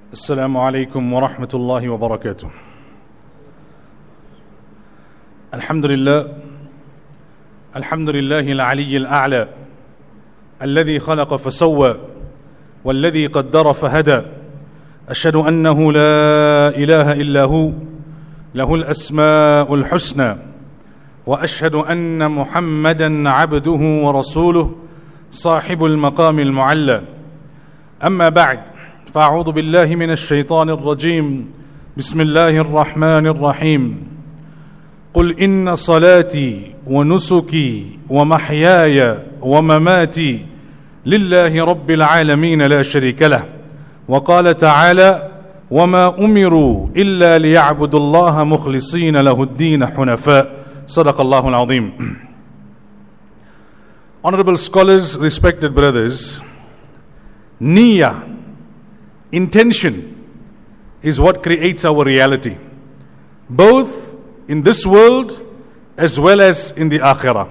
السلام عليكم ورحمة الله وبركاته. الحمد لله العلي الأعلى الذي خلق فسوى والذي قدر فهدى. أشهد أنه لا إله إلا هو له الأسماء الحسنى، وأشهد أن محمدا عبده ورسوله صاحب المقام المعلى. أما بعد، فأعوذ بالله من الشيطان الرجيم. بسم الله الرحمن الرحيم. قل إن صلاتي ونسكي ومحياي ومماتي لله رب العالمين لا شريك له. وقال تعالى: وما أمروا إلا ليعبدوا الله مخلصين له الدين حنفاء. صدق الله العظيم. Honorable scholars, respected brothers, niyyah, intention, is what creates our reality, both in this world as well as in the akhirah.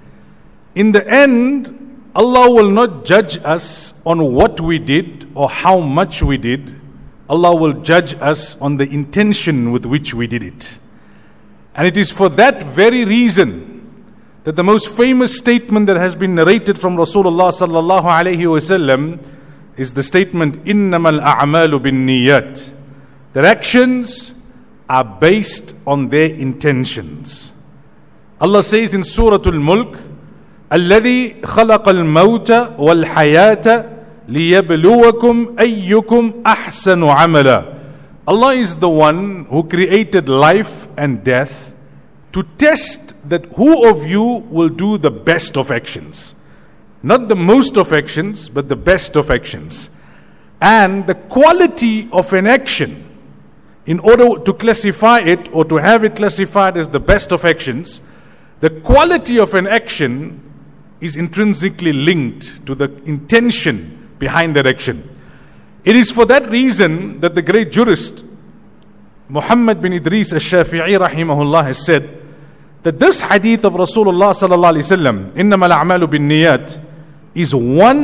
In the end, Allah will not judge us on what we did or how much we did. Allah will judge us on the intention with which we did it. And it is for that very reason that the most famous statement that has been narrated from Rasulullah sallallahu alayhi wa sallam is the statement, إِنَّمَا الْأَعْمَالُ بِالنِّيَّاتِ, that actions are based on their intentions. Allah says in Surah Al-Mulk, الَّذِي خَلَقَ الْمَوْتَ وَالْحَيَاةَ لِيَبْلُوَكُمْ أَيُّكُمْ أَحْسَنُ عَمَلًا. Allah is the one who created life and death to test that who of you will do the best of actions. Not the most of actions, but the best of actions. And the quality of an action, in order to classify it or to have it classified as the best of actions, the quality of an action is intrinsically linked to the intention behind that action. It is for that reason that the great jurist Muhammad bin Idris al-Shafi'i rahimahullah has said that this hadith of Rasulullah sallallahu alaihi wasallam, إِنَّمَا الْأَعْمَالُ بِالنِّيَّاتِ, is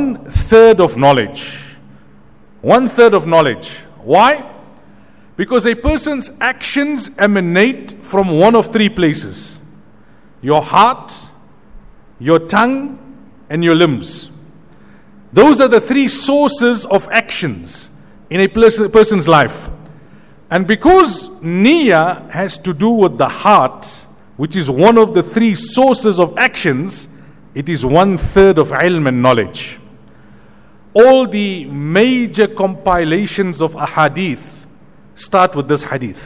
1/3 of knowledge. 1/3 of knowledge. Why? Because a person's actions emanate from one of three places: your heart, your tongue, and your limbs. Those are the three sources of actions in a person's life. And because niyyah has to do with the heart, which is one of the three sources of actions, it is 1/3 of ilm and knowledge. All the major compilations of ahadith start with this hadith.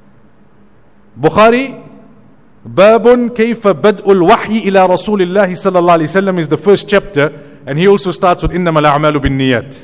Bukhari, Babun Kayfa Bad'ul Wahyi ila Rasulillahi sallallahu alayhi wasallam, is the first chapter, and he also starts with Innamal a'malu bin niyat.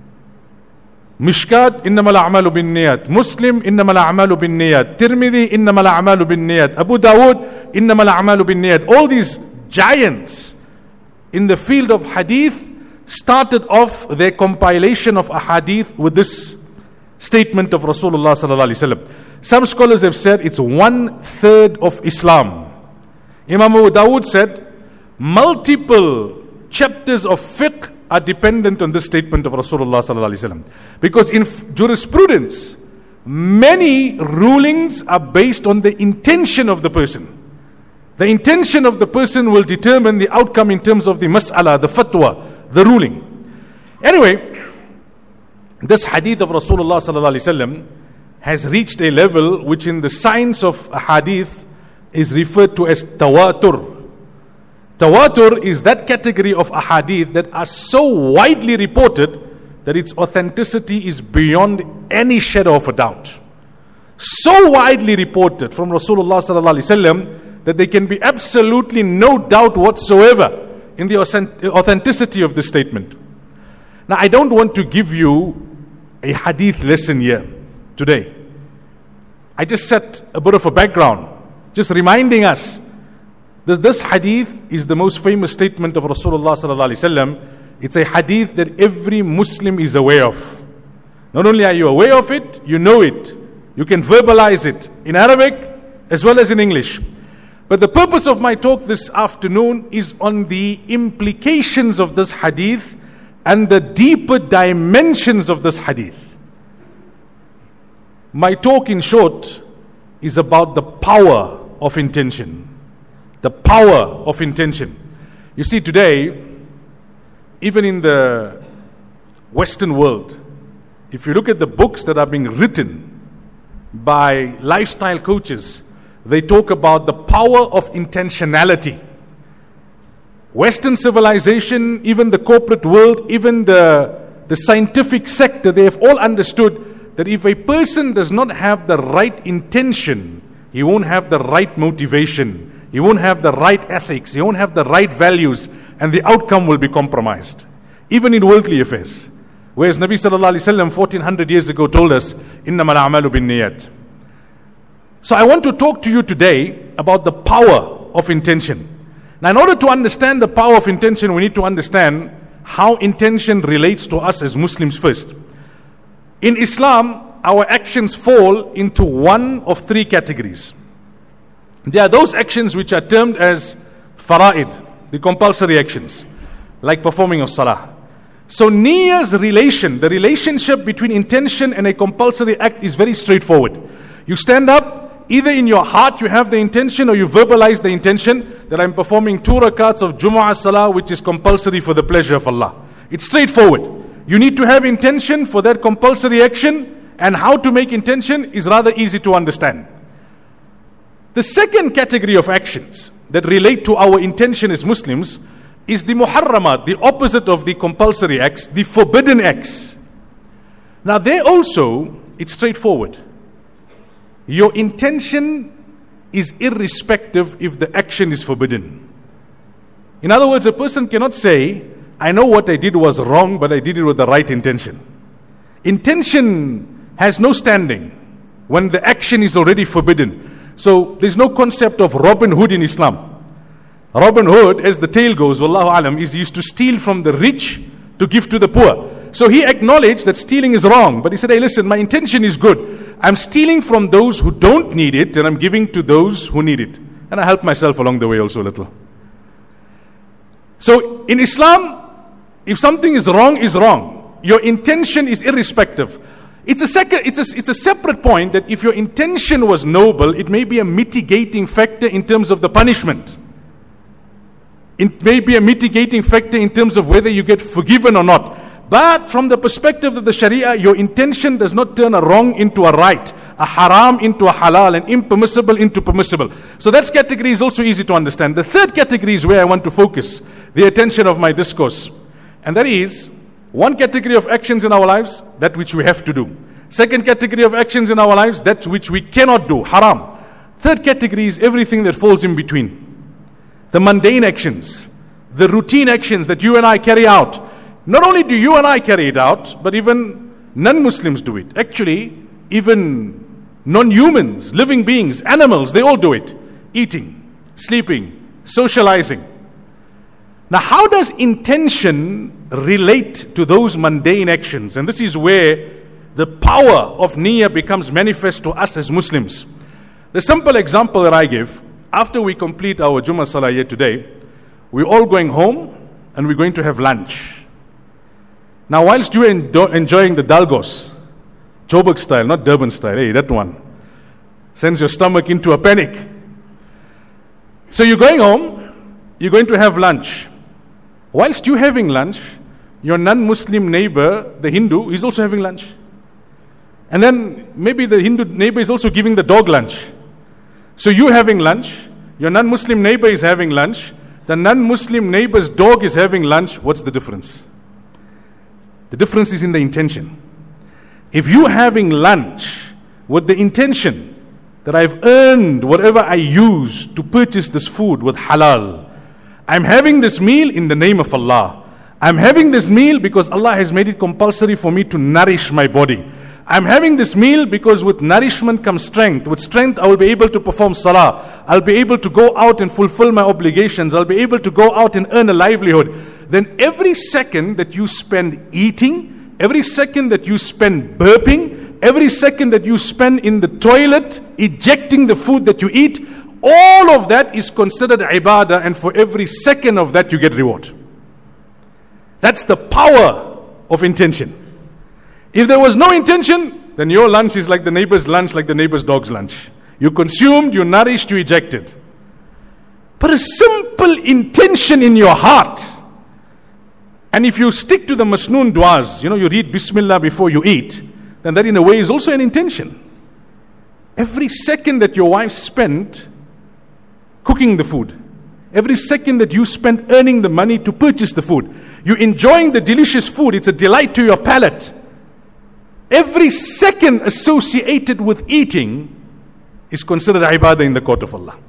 Mishkat, Innamal a'malu bin niyat. Muslim, Innamal a'malu bin niyat. Tirmidhi, Innamal a'malu bin niyat. Abu Dawud, Innamal a'malu bin niyat. All these giants in the field of hadith started off their compilation of ahadith with this statement of Rasulullah sallallahu alaihi wasallam. Some scholars have said it's 1/3 of Islam. Imam Abu Dawud said multiple chapters of fiqh are dependent on this statement of Rasulullah sallallahu alaihi wasallam, because in jurisprudence many rulings are based on the intention of the person. The intention of the person will determine the outcome in terms of the mas'ala, the fatwa, the ruling. Anyway, this hadith of Rasulullah sallallahu alaihi wasallam has reached a level which in the science of hadith is referred to as tawatur. Tawatur is that category of ahadith that are so widely reported that its authenticity is beyond any shadow of a doubt. So widely reported from Rasulullah sallallahu alaihi wasallam that there can be absolutely no doubt whatsoever in the authenticity of this statement. Now, I don't want to give you a hadith lesson here today. I just set a bit of a background, just reminding us that this hadith is the most famous statement of Rasulullah sallallahu alaihi wasallam. It's a hadith that every Muslim is aware of. Not only are you aware of it, you know it. You can verbalize it in Arabic as well as in English. But the purpose of my talk this afternoon is on the implications of this hadith and the deeper dimensions of this hadith. My talk, in short, is about the power of intention. The power of intention. You see, today, even in the Western world, if you look at the books that are being written by lifestyle coaches, they talk about the power of intentionality. Western civilization, even the corporate world, even the scientific sector, they have all understood that if a person does not have the right intention, he won't have the right motivation, he won't have the right ethics, he won't have the right values, and the outcome will be compromised. Even in worldly affairs. Whereas Nabi sallallahu alaihi wasallam 1400 years ago told us, innamal a'malu bin niyat. So I want to talk to you today about the power of intention. Now, in order to understand the power of intention, we need to understand how intention relates to us as Muslims first. In Islam, our actions fall into one of three categories. There are those actions which are termed as fara'id, the compulsory actions, like performing of salah. So niyyah's relation, the relationship between intention and a compulsory act is very straightforward. You stand up, either in your heart you have the intention or you verbalize the intention that I'm performing 2 rakats of Jumu'ah Salah, which is compulsory for the pleasure of Allah. It's straightforward. You need to have intention for that compulsory action, and how to make intention is rather easy to understand. The second category of actions that relate to our intention as Muslims is the muharramat, the opposite of the compulsory acts, the forbidden acts. Now there also, it's straightforward. Your intention is irrespective if the action is forbidden. In other words, a person cannot say, I know what I did was wrong, but I did it with the right intention. Intention has no standing when the action is already forbidden. So there's no concept of Robin Hood in Islam. Robin Hood, as the tale goes, wallahu alam, is used to steal from the rich to give to the poor. So he acknowledged that stealing is wrong, but he said, hey, listen, my intention is good. I'm stealing from those who don't need it, and I'm giving to those who need it. And I help myself along the way also a little. So in Islam, if something is wrong. Your intention is irrespective. It's a separate point that if your intention was noble, it may be a mitigating factor in terms of the punishment. It may be a mitigating factor in terms of whether you get forgiven or not. But from the perspective of the Sharia, your intention does not turn a wrong into a right, a haram into a halal, and impermissible into permissible. So that category is also easy to understand. The third category is where I want to focus the attention of my discourse. And that is, one category of actions in our lives, that which we have to do. Second category of actions in our lives, that which we cannot do, haram. Third category is everything that falls in between. The mundane actions, the routine actions that you and I carry out. Not only do you and I carry it out, but even non-Muslims do it. Actually, even non-humans, living beings, animals, they all do it. Eating, sleeping, socializing. Now, how does intention relate to those mundane actions? And this is where the power of niyyah becomes manifest to us as Muslims. The simple example that I give, after we complete our Jummah Salah here today, we're all going home and we're going to have lunch. Now, whilst you're enjoying the dalgos, Joburg style, not Durban style, hey, that one sends your stomach into a panic. So you're going home, you're going to have lunch. Whilst you're having lunch, your non-Muslim neighbor, the Hindu, is also having lunch. And then maybe the Hindu neighbor is also giving the dog lunch. So you're having lunch, your non-Muslim neighbor is having lunch, the non-Muslim neighbor's dog is having lunch. What's the difference? The difference is in the intention. If you're having lunch with the intention that I've earned whatever I use to purchase this food with halal, I'm having this meal in the name of Allah. I'm having this meal because Allah has made it compulsory for me to nourish my body. I'm having this meal because with nourishment comes strength. With strength I will be able to perform salah. I'll be able to go out and fulfill my obligations. I'll be able to go out and earn a livelihood. Then every second that you spend eating, every second that you spend burping, every second that you spend in the toilet ejecting the food that you eat, all of that is considered ibadah, and for every second of that you get reward. That's the power of intention. If there was no intention, then your lunch is like the neighbor's lunch, like the neighbor's dog's lunch. You consumed, you nourished, you ejected. But a simple intention in your heart. And if you stick to the masnoon du'as, you read Bismillah before you eat, then that in a way is also an intention. Every second that your wife spent cooking the food, every second that you spent earning the money to purchase the food, you're enjoying the delicious food, it's a delight to your palate. Every second associated with eating is considered ibadah in the court of Allah.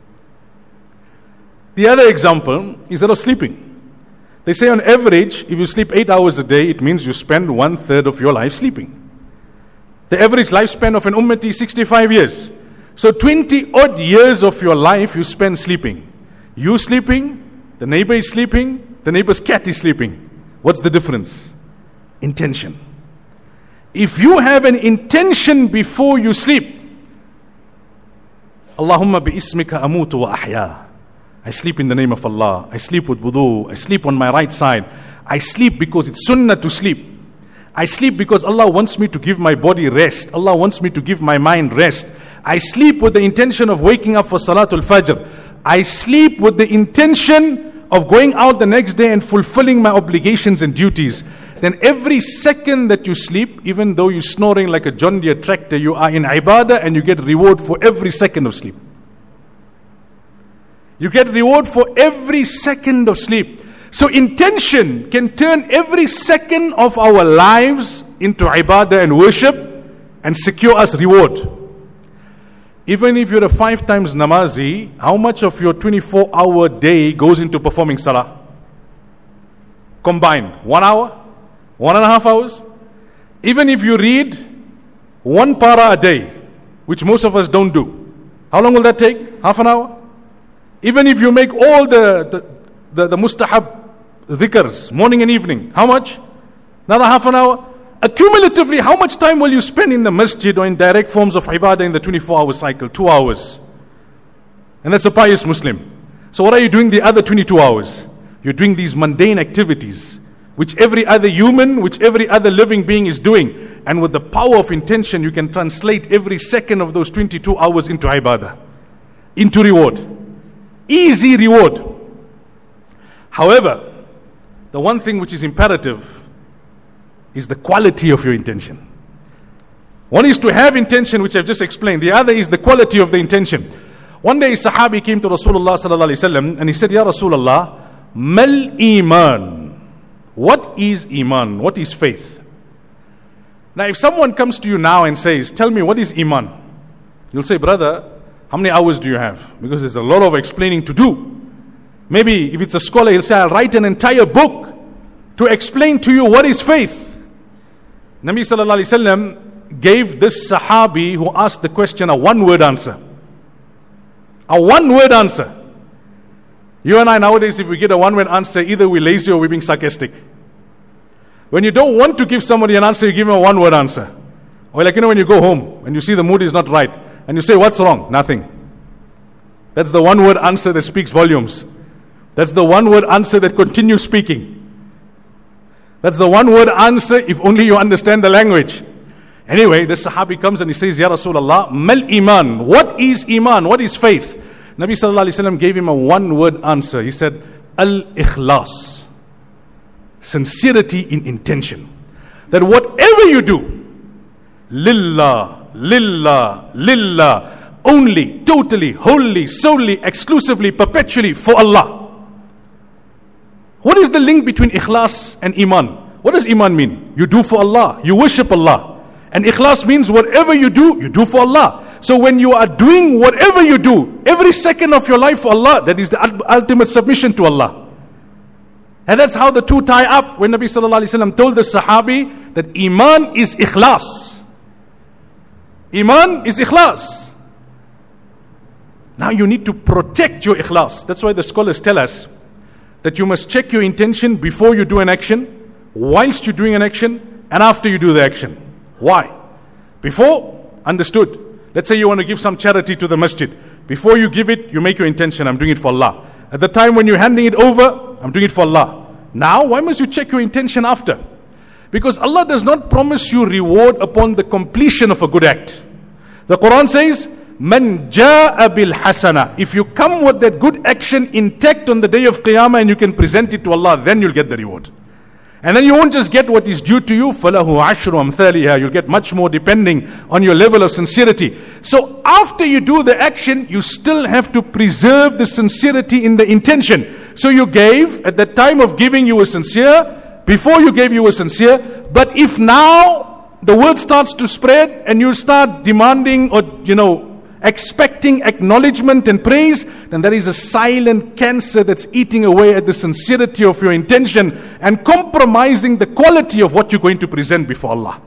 The other example is that of sleeping. They say on average, if you sleep 8 hours a day, it means you spend 1/3 of your life sleeping. The average lifespan of an ummati is 65 years. So 20 odd years of your life you spend sleeping. You sleeping, the neighbor is sleeping, the neighbor's cat is sleeping. What's the difference? Intention. If you have an intention before you sleep, Allahumma bi ismika amutu wa ahya. I sleep in the name of Allah. I sleep with wudu. I sleep on my right side. I sleep because it's sunnah to sleep. I sleep because Allah wants me to give my body rest. Allah wants me to give my mind rest. I sleep with the intention of waking up for Salatul Fajr. I sleep with the intention of going out the next day and fulfilling my obligations and duties. Then every second that you sleep, even though you're snoring like a John Deere tractor, you are in ibadah and you get reward for every second of sleep. You get reward for every second of sleep. So intention can turn every second of our lives into ibadah and worship and secure us reward. Even if you're a 5 times namazi, how much of your 24-hour day goes into performing salah? Combined, 1 hour? 1.5 hours? Even if you read 1 para a day, which most of us don't do, how long will that take? Half an hour? Even if you make all the mustahab dhikrs, morning and evening, how much? Another half an hour? Accumulatively, how much time will you spend in the masjid or in direct forms of ibadah in the 24-hour cycle? 2 hours. And that's a pious Muslim. So what are you doing the other 22 hours? You're doing these mundane activities, which every other human, which every other living being is doing. And with the power of intention, you can translate every second of those 22 hours into ibadah, into reward. Easy reward. However, the one thing which is imperative is the quality of your intention. One is to have intention, which I've just explained. The other is the quality of the intention. One day a Sahabi came to Rasulullah sallallahu alaihi wasallam and he said, Ya Rasulullah, mal iman. What is iman? What is faith? Now if someone comes to you now and says, tell me what is iman? You'll say, brother, how many hours do you have? Because there's a lot of explaining to do. Maybe if it's a scholar, he'll say, I'll write an entire book to explain to you what is faith. Nabi sallallahu alaihi wasallam gave this Sahabi who asked the question a one-word answer. A one-word answer. You and I nowadays, if we get a one-word answer, either we're lazy or we're being sarcastic. When you don't want to give somebody an answer, you give him a one-word answer. Or like, when you go home and you see the mood is not right and you say, what's wrong? Nothing. That's the one-word answer that speaks volumes. That's the one-word answer that continues speaking. That's the one-word answer if only you understand the language. Anyway, the Sahabi comes and he says, Ya Rasulullah, mal iman. What is iman? What is faith? Nabi sallallahu alaihi wasallam gave him a one-word answer. He said, al-ikhlas. Sincerity in intention. That whatever you do, lillah, lillah, lillah, only, totally, wholly, solely, exclusively, perpetually for Allah. What is the link between ikhlas and iman? What does iman mean? You do for Allah. You worship Allah. And ikhlas means whatever you do for Allah. So when you are doing whatever you do, every second of your life for Allah, that is the ultimate submission to Allah. And that's how the two tie up when Nabi sallallahu alaihi wasallam told the Sahabi that iman is ikhlas. Iman is ikhlas. Now you need to protect your ikhlas. That's why the scholars tell us that you must check your intention before you do an action, whilst you're doing an action, and after you do the action. Why? Before, understood. Let's say you want to give some charity to the masjid. Before you give it, you make your intention, I'm doing it for Allah. At the time when you're handing it over, I'm doing it for Allah. Now, why must you check your intention after? Because Allah does not promise you reward upon the completion of a good act. The Quran says, Man ja'a bil hasana. If you come with that good action intact on the day of Qiyamah and you can present it to Allah, then you'll get the reward. And then you won't just get what is due to you. فَلَهُ عَشْرُ أَمْثَالِهَا. You'll get much more depending on your level of sincerity. So after you do the action, you still have to preserve the sincerity in the intention. So you gave, at the time of giving you were sincere, before you gave you were sincere, but if now the word starts to spread and you start demanding or, expecting acknowledgement and praise, then there is a silent cancer that's eating away at the sincerity of your intention and compromising the quality of what you're going to present before Allah.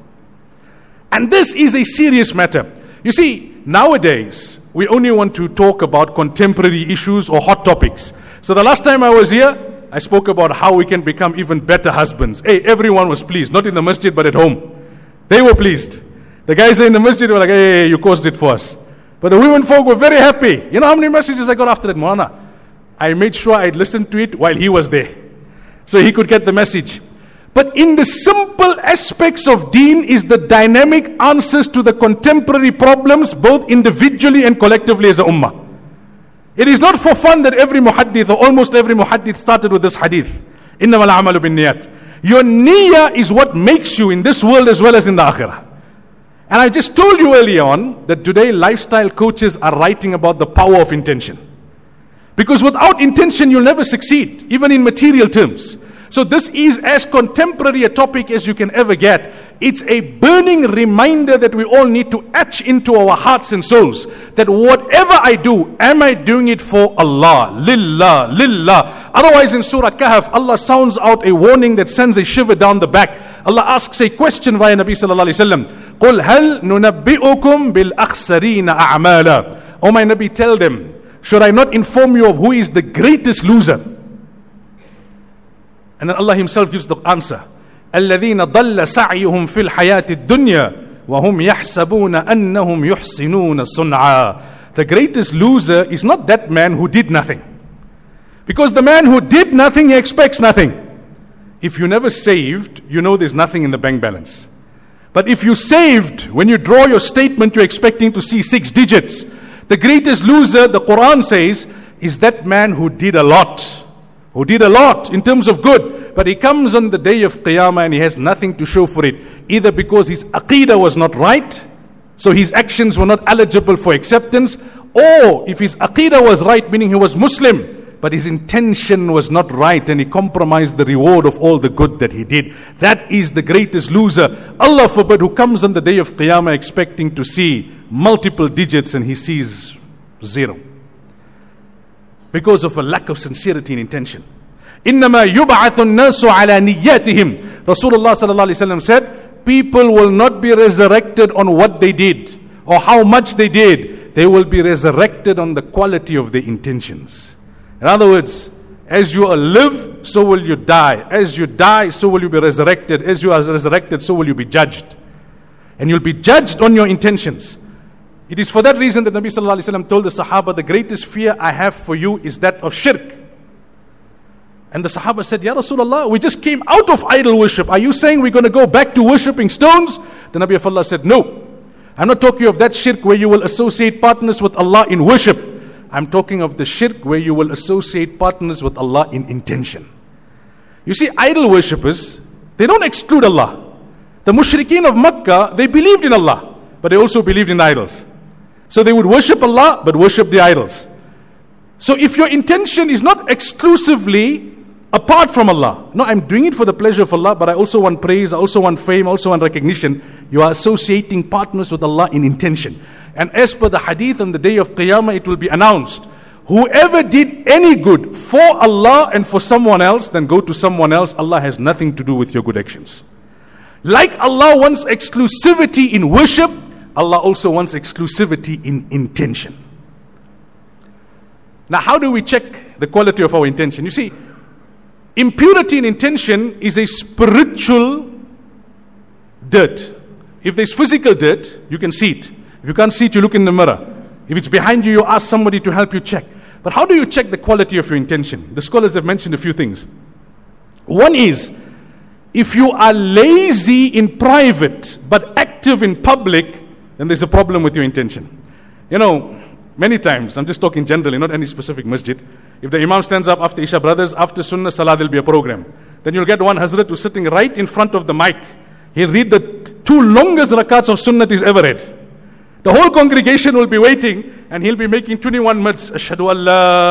And this is a serious matter. You see, nowadays, we only want to talk about contemporary issues or hot topics. So the last time I was here, I spoke about how we can become even better husbands. Hey, everyone was pleased, not in the masjid but at home. They were pleased. The guys in the masjid were like, hey, you caused it for us. But the women folk were very happy. You know how many messages I got after that, Maulana? I made sure I'd listened to it while he was there, so he could get the message. But in the simple aspects of deen is the dynamic answers to the contemporary problems, both individually and collectively as a ummah. It is not for fun that every muhaddith or almost every muhaddith started with this hadith. إِنَّمَا الْعَمَلُ بِالنِّيَّاتِ. Your niyyah is what makes you in this world as well as in the akhirah. And I just told you early on that today lifestyle coaches are writing about the power of intention. Because without intention you'll never succeed, even in material terms. So this is as contemporary a topic as you can ever get. It's a burning reminder that we all need to etch into our hearts and souls that whatever I do, am I doing it for Allah? Lillah, lillah. Otherwise in Surah Kahf, Allah sounds out a warning that sends a shiver down the back. Allah asks a question via Nabi sallallahu alayhi wa sallam. قُلْ هَلْ نُنَبِّئُكُمْ بِالْأَخْسَرِينَ أَعْمَالًا. O my Nabi, tell them, should I not inform you of who is the greatest loser? And then Allah Himself gives the answer. الَّذِينَ ضَلَّ سَعْيُهُمْ فِي الْحَيَاةِ الدُّنْيَا وَهُمْ يَحْسَبُونَ أَنَّهُمْ يُحْسِنُونَ صُنْعًا. The greatest loser is not that man who did nothing. Because the man who did nothing, he expects nothing. If you never saved, you know there's nothing in the bank balance. But if you saved, when you draw your statement, you're expecting to see 6 digits. The greatest loser, the Quran says, is that man who did a lot. Who did a lot in terms of good. But he comes on the day of Qiyamah and he has nothing to show for it. Either because his aqeedah was not right, so his actions were not eligible for acceptance. Or if his aqeedah was right, meaning he was Muslim, but his intention was not right and he compromised the reward of all the good that he did. That is the greatest loser. Allah forbid, who comes on the day of Qiyamah expecting to see multiple digits and he sees 0. Because of a lack of sincerity in intention. إِنَّمَا يُبْعَثُ النَّاسُ عَلَى نِيَّاتِهِمْ. Rasulullah sallallahu alaihi wasallam said, people will not be resurrected on what they did or how much they did. They will be resurrected on the quality of their intentions. In other words, as you live, so will you die. As you die, so will you be resurrected. As you are resurrected, so will you be judged. And you'll be judged on your intentions. It is for that reason that Nabi sallallahu alaihi wasallam told the Sahaba, the greatest fear I have for you is that of shirk. And the Sahaba said, Ya Rasulullah, we just came out of idol worship. Are you saying we're going to go back to worshipping stones? The Nabi of Allah said, no. I'm not talking of that shirk where you will associate partners with Allah in worship. I'm talking of the shirk where you will associate partners with Allah in intention. You see, idol worshippers, they don't exclude Allah. The mushrikeen of Makkah, they believed in Allah, but they also believed in idols. So they would worship Allah, but worship the idols. So if your intention is not exclusively apart from Allah, no, I'm doing it for the pleasure of Allah, but I also want praise, I also want fame, I also want recognition, you are associating partners with Allah in intention. And as per the hadith on the day of Qiyamah, it will be announced, whoever did any good for Allah and for someone else, then go to someone else. Allah has nothing to do with your good actions. Like Allah wants exclusivity in worship, Allah also wants exclusivity in intention. Now, how do we check the quality of our intention? You see, impurity in intention is a spiritual dirt. If there's physical dirt, you can see it. If you can't see it, you look in the mirror. If it's behind you, you ask somebody to help you check. But how do you check the quality of your intention? The scholars have mentioned a few things. One is, If you are lazy in private but active in public, then there's a problem with your intention. You know, many times, I'm just talking generally, not any specific masjid. If the imam stands up after Isha, brothers, after Sunnah Salah, there'll be a program. Then you'll get one Hazrat who's sitting right in front of the mic. He'll read the 2 longest rakats of Sunnah he's ever read. The whole congregation will be waiting, and he'll be making 21 mads. Ashhadu an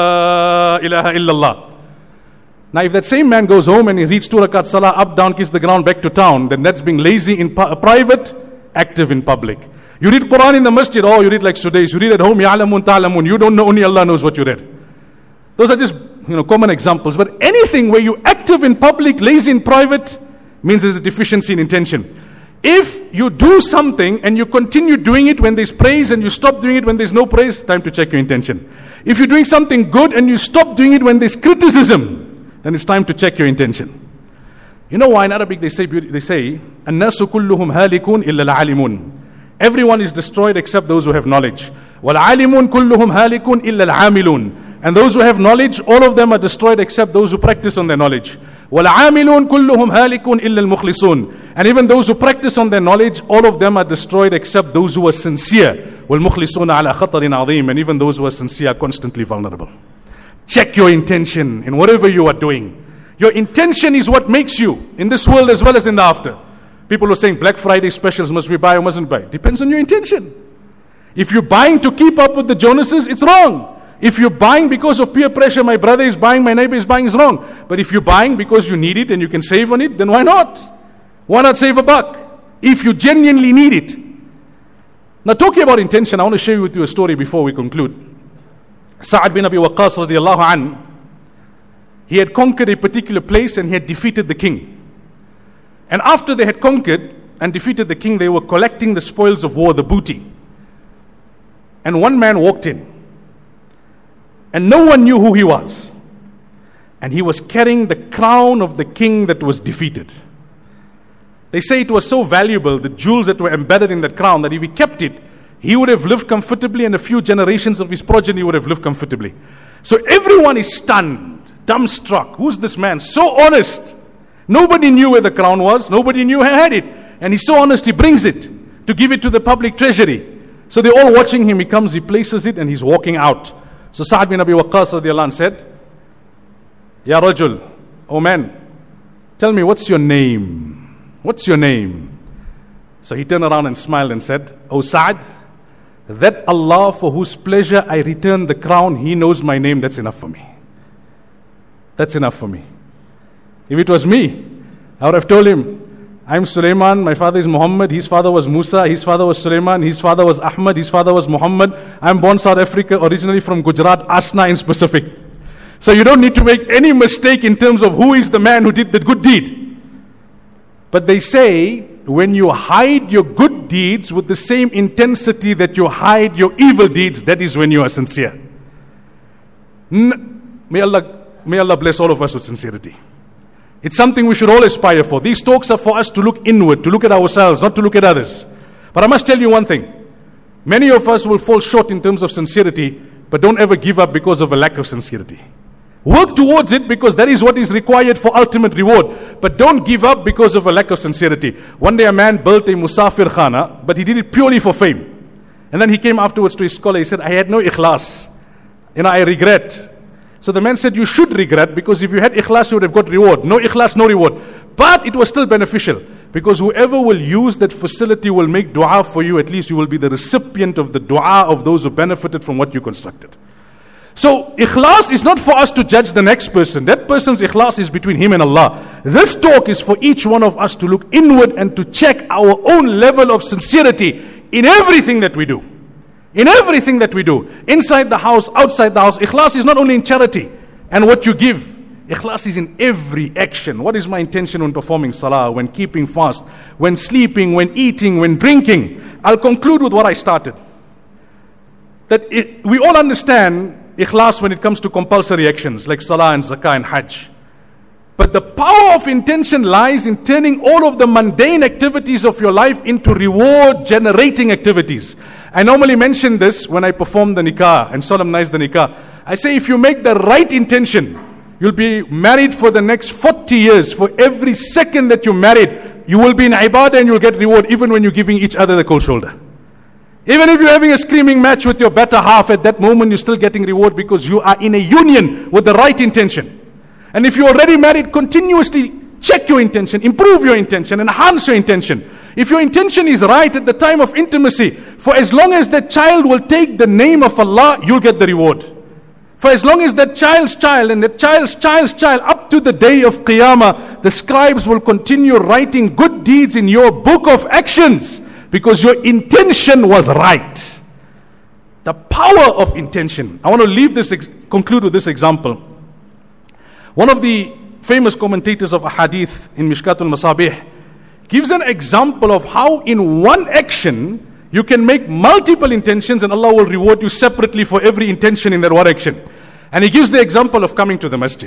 la ilaha illallah. Now, if that same man goes home and he reads 2 rakat salah, up, down, kiss the ground, back to town, then that's being lazy in private, active in public. You read Quran in the masjid, you read like Sudais. You read at home, ya'lamun ta'lamun. You don't know, only Allah knows what you read. Those are just, common examples. But anything where you're active in public, lazy in private, means there's a deficiency in intention. If you do something and you continue doing it when there's praise and you stop doing it when there's no praise, time to check your intention. If you're doing something good and you stop doing it when there's criticism, then it's time to check your intention. You know why in Arabic they say, النَّاسُ كُلُّهُمْ هَالِكُونَ إِلَّا الْعَالِمُونَ. Everyone is destroyed except those who have knowledge. وَالْعَالِمُونَ كُلُّهُمْ هَالِكُونَ إِلَّا الْعَامِلُونَ. And those who have knowledge, all of them are destroyed except those who practice on their knowledge. وَالْعَامِلُونَ كُلُّهُمْ هَالِكُونَ إِلَّا الْمُخْلِصُونَ. And even those who practice on their knowledge, all of them are destroyed except those who are sincere. وَالْمُخْلِصُونَ عَلَى خَطَرٍ عَظِيمٍ. And even those who are sincere are constantly vulnerable. Check your intention in whatever you are doing. Your intention is what makes you in this world as well as in the after. People who are saying Black Friday specials, must we buy or mustn't buy? Depends on your intention. If you're buying to keep up with the Jonases, it's wrong. If you're buying because of peer pressure, my brother is buying, my neighbor is buying, it's wrong. But if you're buying because you need it and you can save on it, then why not? Why not save a buck? If you genuinely need it. Now, talking about intention, I want to share with you a story before we conclude. Sa'ad bin Abi Waqqas radiallahu anhu, he had conquered a particular place and he had defeated the king. And after they had conquered and defeated the king, they were collecting the spoils of war, the booty. And one man walked in. And no one knew who he was. And he was carrying the crown of the king that was defeated. They say it was so valuable, the jewels that were embedded in that crown, that if he kept it, he would have lived comfortably and a few generations of his progeny would have lived comfortably. So everyone is stunned, dumbstruck. Who's this man? So honest. Nobody knew where the crown was. Nobody knew who had it. And he's so honest, he brings it to give it to the public treasury. So they're all watching him. He comes, he places it, and he's walking out. So Sa'ad bin Abi Waqqas radiallahu anh said, Ya Rajul, oh man, tell me, what's your name? What's your name? So he turned around and smiled and said, Oh Sa'ad, that Allah for whose pleasure I return the crown, He knows my name, that's enough for me. That's enough for me. If it was me, I would have told him, I'm Sulaiman, my father is Muhammad, his father was Musa, his father was Sulaiman, his father was Ahmad, his father was Muhammad. I'm born South Africa, originally from Gujarat, Asna in specific. So you don't need to make any mistake in terms of who is the man who did the good deed. But they say, when you hide your good deeds with the same intensity that you hide your evil deeds, that is when you are sincere. May Allah bless all of us with sincerity. It's something we should all aspire for. These talks are for us to look inward, to look at ourselves, not to look at others. But I must tell you one thing. Many of us will fall short in terms of sincerity, but don't ever give up because of a lack of sincerity. Work towards it because that is what is required for ultimate reward. But don't give up because of a lack of sincerity. One day a man built a Musafir Khana, but he did it purely for fame. And then he came afterwards to his scholar, he said, I had no ikhlas. I regret. So the man said, you should regret, because if you had ikhlas, you would have got reward. No ikhlas, no reward. But it was still beneficial, because whoever will use that facility will make dua for you. At least you will be the recipient of the dua of those who benefited from what you constructed. So ikhlas is not for us to judge the next person. That person's ikhlas is between him and Allah. This talk is for each one of us to look inward and to check our own level of sincerity in everything that we do. In everything that we do, inside the house, outside the house. Ikhlas is not only in charity and what you give. Ikhlas is in every action. What is my intention when performing salah, when keeping fast, when sleeping, when eating, when drinking? I'll conclude with what I started. That we all understand ikhlas when it comes to compulsory actions like salah and zakah and hajj. But the power of intention lies in turning all of the mundane activities of your life into reward-generating activities. I normally mention this when I perform the nikah and solemnize the nikah. I say if you make the right intention, you'll be married for the next 40 years. For every second that you're married, you will be in ibadah and you'll get reward, even when you're giving each other the cold shoulder. Even if you're having a screaming match with your better half, at that moment you're still getting reward because you are in a union with the right intention. And if you're already married, continuously check your intention, improve your intention, enhance your intention. If your intention is right at the time of intimacy, for as long as that child will take the name of Allah, you'll get the reward. For as long as that child's child and that child's child, up to the day of Qiyamah, the scribes will continue writing good deeds in your book of actions, because your intention was right. The power of intention. I want to conclude with this example. One of the famous commentators of Ahadith in Mishkatul Masabih gives an example of how in one action you can make multiple intentions and Allah will reward you separately for every intention in that one action. And he gives the example of coming to the masjid.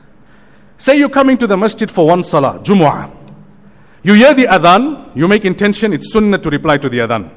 Say you're coming to the masjid for one salah, Jumu'ah. You hear the adhan, you make intention, it's sunnah to reply to the adhan.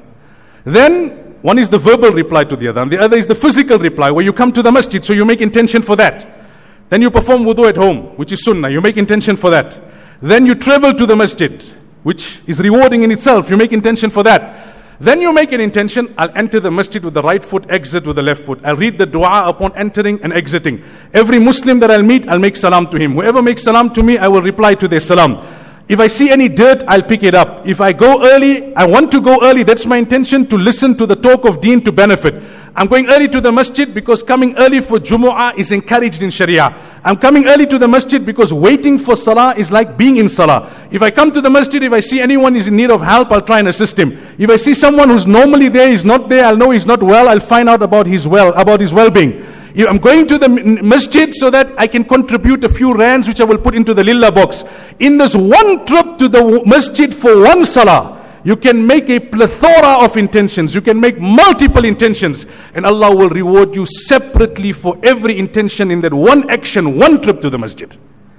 Then, one is the verbal reply to the adhan, the other is the physical reply, where you come to the masjid, so you make intention for that. Then you perform wudu at home, which is sunnah, you make intention for that. Then you travel to the masjid, which is rewarding in itself, you make intention for that. Then you make an intention, I'll enter the masjid with the right foot, exit with the left foot. I'll read the dua upon entering and exiting. Every Muslim that I'll meet, I'll make salam to him. Whoever makes salam to me, I will reply to their salam. If I see any dirt, I'll pick it up. If I go early, I want to go early. That's my intention, to listen to the talk of deen to benefit. I'm going early to the masjid because coming early for Jumu'ah is encouraged in Sharia. I'm coming early to the masjid because waiting for salah is like being in salah. If I come to the masjid, if I see anyone is in need of help, I'll try and assist him. If I see someone who's normally there, is not there, I'll know he's not well, I'll find out about his well-being. I'm going to the masjid so that I can contribute a few rands which I will put into the lillah box. In this one trip to the masjid for one salah, you can make a plethora of intentions. You can make multiple intentions. And Allah will reward you separately for every intention in that one action, one trip to the masjid.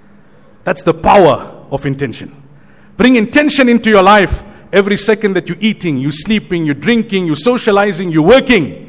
That's the power of intention. Bring intention into your life. Every second that you're eating, you're sleeping, you're drinking, you're socializing, you're working.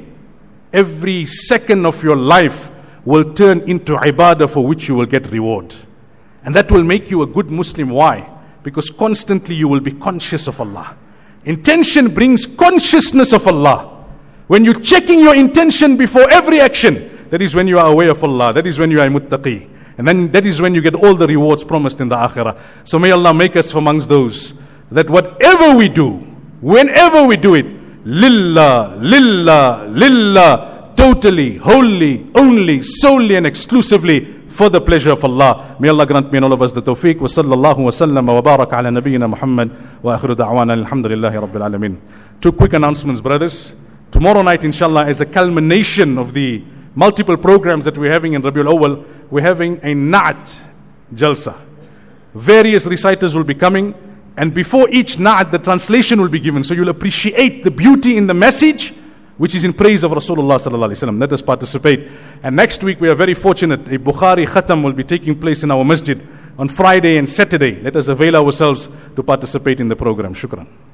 Every second of your life will turn into ibadah for which you will get reward. And that will make you a good Muslim. Why? Because constantly you will be conscious of Allah. Intention brings consciousness of Allah. When you're checking your intention before every action, that is when you are aware of Allah. That is when you are muttaqi. And then that is when you get all the rewards promised in the akhirah. So may Allah make us amongst those that whatever we do, whenever we do it, lillah, lillah, lillah, totally, wholly, only, solely and exclusively for the pleasure of Allah. May Allah grant me and all of us the tawfiq. Wa sallallahu wa sallam wa baraka ala nabiyyina Muhammad wa akhiru da'wana alhamdulillahi rabbil alameen. Two quick announcements, brothers. Tomorrow night, inshallah, as a culmination of the multiple programs that we're having in Rabiul Awwal, we're having a Na'at Jalsa. Various reciters will be coming, and before each Na'at, the translation will be given. So you'll appreciate the beauty in the message, which is in praise of Rasulullah sallallahu alaihi wasallam. Let us participate. And next week we are very fortunate. A Bukhari Khatam will be taking place in our masjid on Friday and Saturday. Let us avail ourselves to participate in the program. Shukran.